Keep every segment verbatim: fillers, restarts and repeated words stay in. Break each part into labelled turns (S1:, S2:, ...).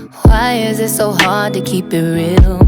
S1: Why is it so hard to keep it real?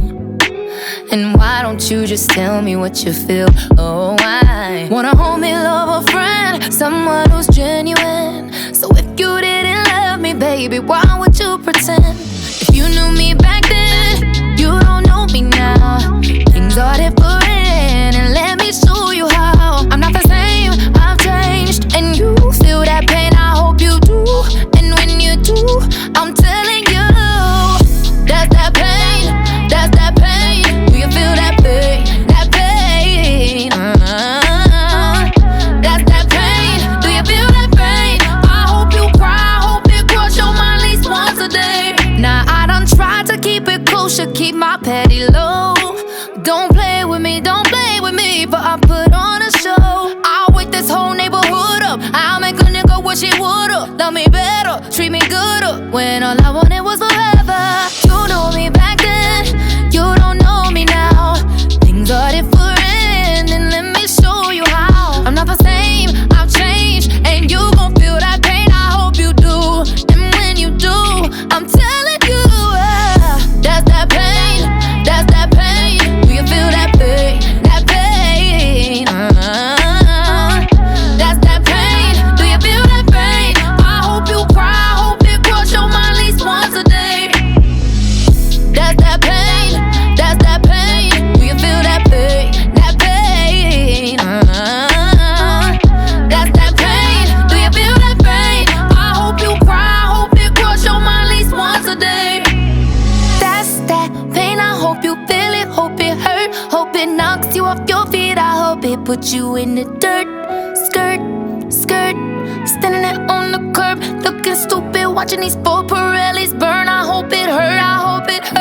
S1: And why don't you just tell me what you feel? Oh, I wanna hold me, love a friend, someone who's genuine. So if you didn't love me, baby, why would you pretend? If you knew me back then, you don't know me now. Things are different, and let me show you how. I'm not the same, I've changed, and you feel that pain, I hope you do. And when you do, I'm telling you, that's that pain, that's that pain. Do you feel that pain, that pain? Uh-huh. That's that pain, do you feel that pain? I hope you cry, I hope it cross your mind at least once a day. Now I done tried to keep it kosher, keep my petty low. Don't play with me, don't play with me, but I put on a show. I'll wake this whole neighborhood up, I'll make a nigga wish he would've loved me better, treat me gooder, when all I wanted was forever. You know me back then, you don't know me now. Things are different, and let me show you how. I'm not the same, I've changed, and you gon' feel that pain, I hope you do. And when you do, I'm telling you, uh, that's that pain, that's that pain. Do you feel that pain, that pain? Uh-huh. That's that pain, do you feel that pain? I hope you cry, I hope it cross your mind at least once a day. That's that pain, that's that pain. Do you feel that pain, that pain? Uh-huh. That's that pain, do you feel that pain? I hope you cry, I hope it cross your mind at least once a day. That's that pain, I hope you feel it, hope it hurt, hope it knocks you off your feet, I hope it puts you in the dirt. Skirt, skirt, standing there on the curb, looking stupid, watching these four Pirellis burn. I hope it hurt, I hope it hurt.